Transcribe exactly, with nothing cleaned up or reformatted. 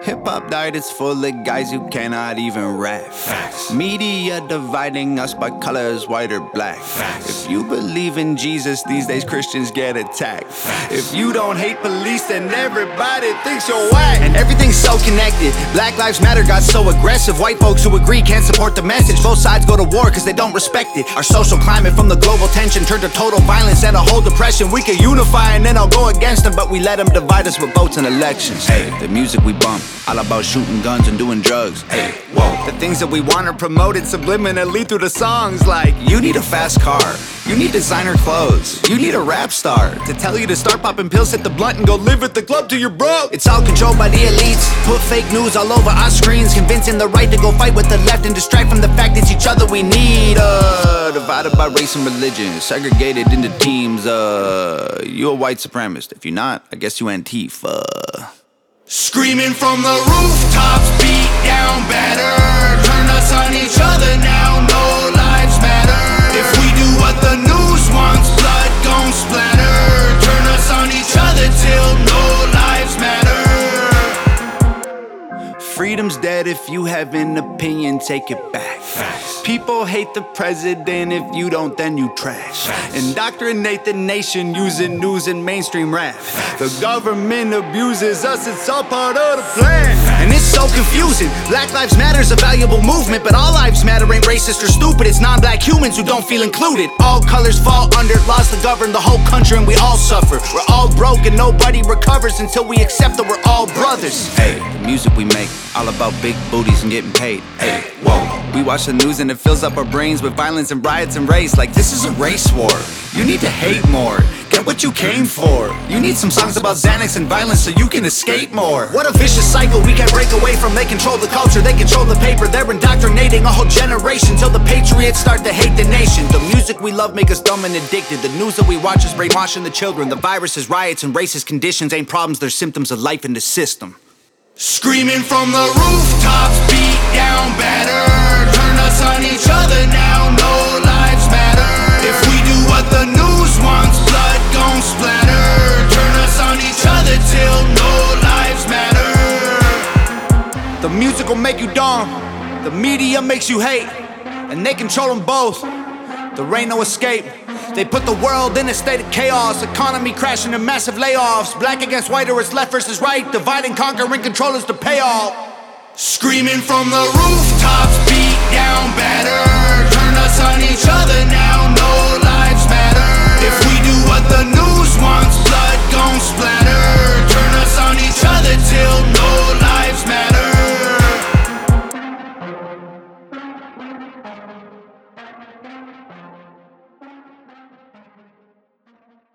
Hip-hop diet is full of guys who cannot even rap. Facts. Media dividing us by colors, white or black. Facts. If you believe in Jesus, these days Christians get attacked. Facts. If you don't hate police, then everybody thinks you're whack. And everything's so connected. Black Lives Matter got so aggressive. White folks who agree can't support the message. Both sides go to war cause they don't respect it. Our social climate from the global tension turned to total violence and a whole depression. We could unify and then I'll go against them, but we let them divide us with votes and elections. Hey, the music we bump, all about shooting guns and doing drugs. Hey, whoa, the things that we want are promoted subliminally through the songs. Like, you need a fast car, you need designer clothes, you need a rap star to tell you to start popping pills, hit the blunt and go live at the club till you're broke. It's all controlled by the elites, put fake news all over our screens, convincing the right to go fight with the left and distract from the fact it's each other we need. Uh, divided by race and religion, segregated into teams. Uh, you a white supremacist. If you're not, I guess you Antifa. Screaming from the rooftops, beat down better. Turn us on each other now, no lives matter. If we do what the news wants, blood gon' splatter. Turn us on each other till no lives matter. Freedom's dead. If you have an opinion, take it back. Facts. People hate the president. If you don't, then you trash. Facts. Indoctrinate the nation using news and mainstream rap. Facts. The government abuses us. It's all part of the plan. Facts. And it's so confusing. Black Lives Matter is a valuable movement, but all lives matter ain't racist or stupid. It's non-black humans who don't feel included. All colors fall under laws that govern the whole country, and we all suffer. We're all broke and nobody recovers until we accept that we're all brothers. Hey, the music we make, all about big booties and getting paid. Hey, whoa. We watch the news and it fills up our brains with violence and riots and race. Like, this is a race war. You need to hate more. Get what you came for. You need some songs about Xanax and violence so you can escape more. What a vicious cycle we can't break away from. They control the culture, they control the paper. They're indoctrinating a whole generation till the patriots start to hate the nation. The music we love make us dumb and addicted. The news that we watch is brainwashing the children. The viruses, riots, and racist conditions ain't problems, they're symptoms of life in the system. Screaming from the rooftops, beat down better. Turn us on each other now, no lives matter. If we do what the news wants, blood gon' splatter. Turn us on each other till no lives matter. The music will make you dumb, the media makes you hate, and they control them both. There ain't no escape. They put the world in a state of chaos, economy crashing and massive layoffs. Black against white or it's left versus right, divide and conquer and control is the payoff. Screaming from the rooftops, beat down better.